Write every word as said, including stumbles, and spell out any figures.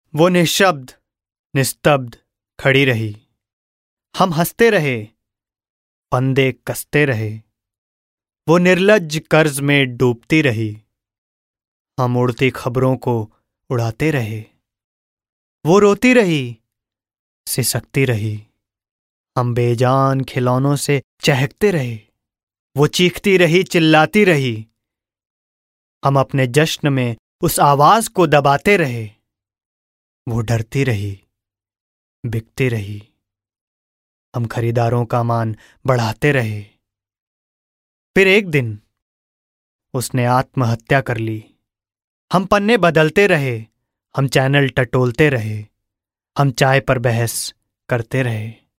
वो निशब्द निस्तब्ध खड़ी रही। हम हंसते रहे, फंदे कसते रहे। वो निर्लज्ज कर्ज में डूबती रही। हम उड़ती खबरों को उड़ाते रहे। वो रोती रही, सिसकती रही। हम बेजान खिलौनों से चहकते रहे। वो चीखती रही, चिल्लाती रही। हम अपने जश्न में उस आवाज को दबाते रहे। वो डरती रही, बिकती रही। हम खरीदारों का मान बढ़ाते रहे। फिर एक दिन उसने आत्महत्या कर ली। हम पन्ने बदलते रहे, हम चैनल टटोलते रहे, हम चाय पर बहस करते रहे।